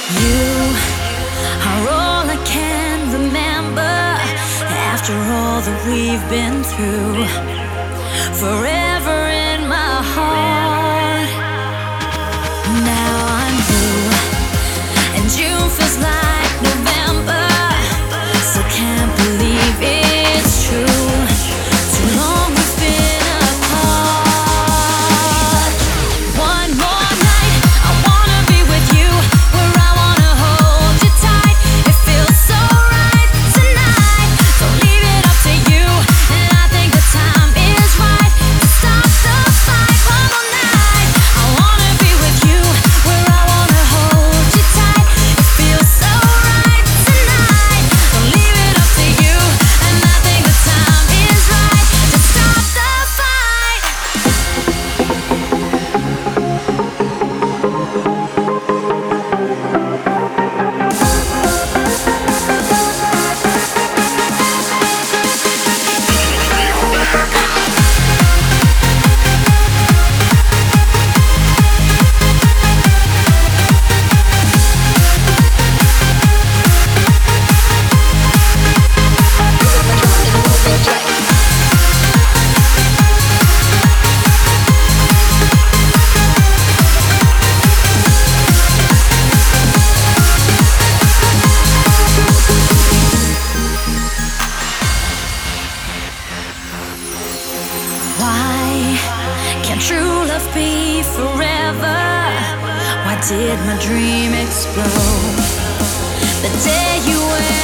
You are all I can remember after all that we've been through. Forever in my heart. Now I'm blue, and June feels like November. So can't believe it's true. Too long we've been apart. One more night, I wanna be with you, where I wanna hold you tight. It feels so right tonight. Don't leave it up to you, and I think the time is right to stop the fight. One more night, I wanna be with you, where I wanna hold you tight. It feels so right tonight. Don't leave it up to you, and I think the time is right to stop the fight. Why can't true love be forever? Why did my dream explode the day you went?